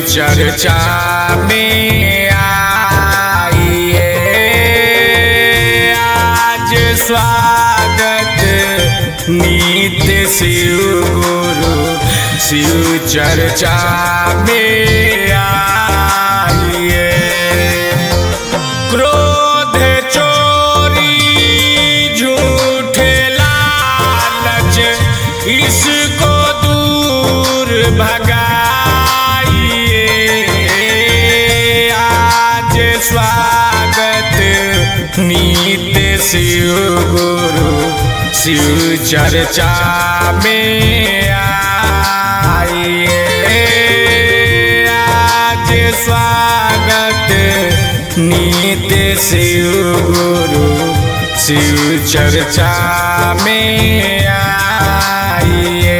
चर्चा में आइए। आज स्वागत नित्य शिव गुरु शिव चर्चा में आइए। क्रोध चोरी झूठे लालच इसको दूर भगाइए। आज स्वागत नित्य शिव गुरु शिव चर्चा में आइए। आज स्वागत नित्य शिव गुरु शिव चर्चा में आइए।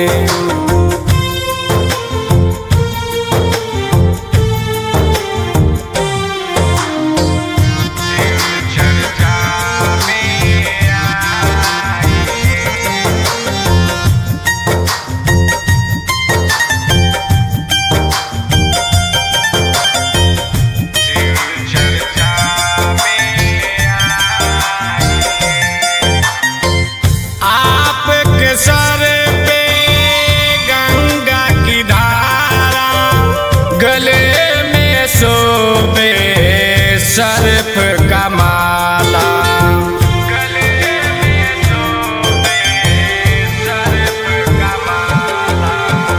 गले में शोभे सर्प का माला, गले में शोभे सर्प का माला।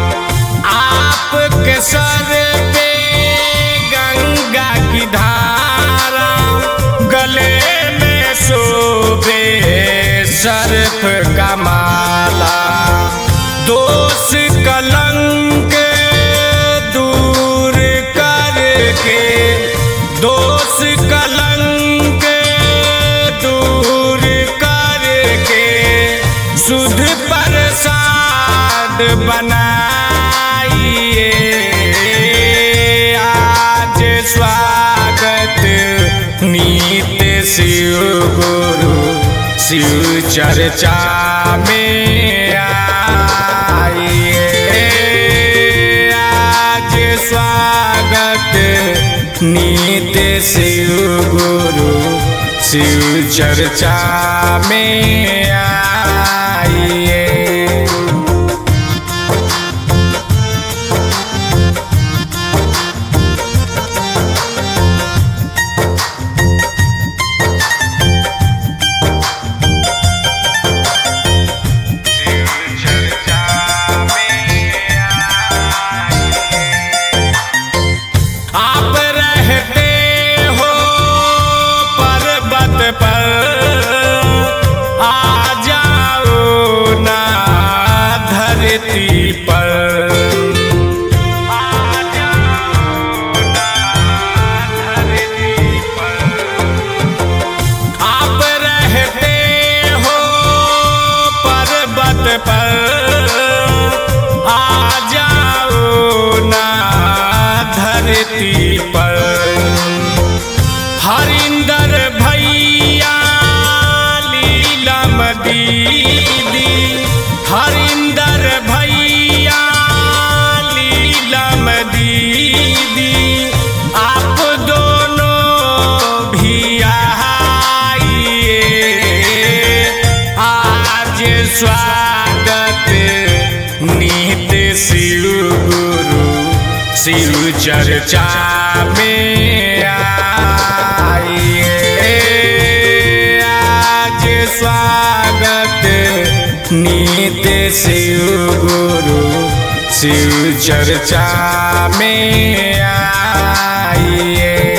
आपके सर पे गंगा की धारा, गले में शोभे सर्प का माला। दोष कलंक दोष कलंक दूर करके शुद्ध प्रसाद बनाइए। आज स्वागत नित्य शिव गुरु शिव चर्चा में आइए। आज स्वागत नित्य शिव गुरु शिव चर्चा में आइए। हरिंदर भैया लीलम दीदी, हरिंदर भैया लीलम दीदी, आप दोनों भी आइए। आज स्वागत नित्य शिव गुरु शिव चर्चा में आइए। आज स्वागत नित्य शिव गुरु शिव चर्चा में आइए।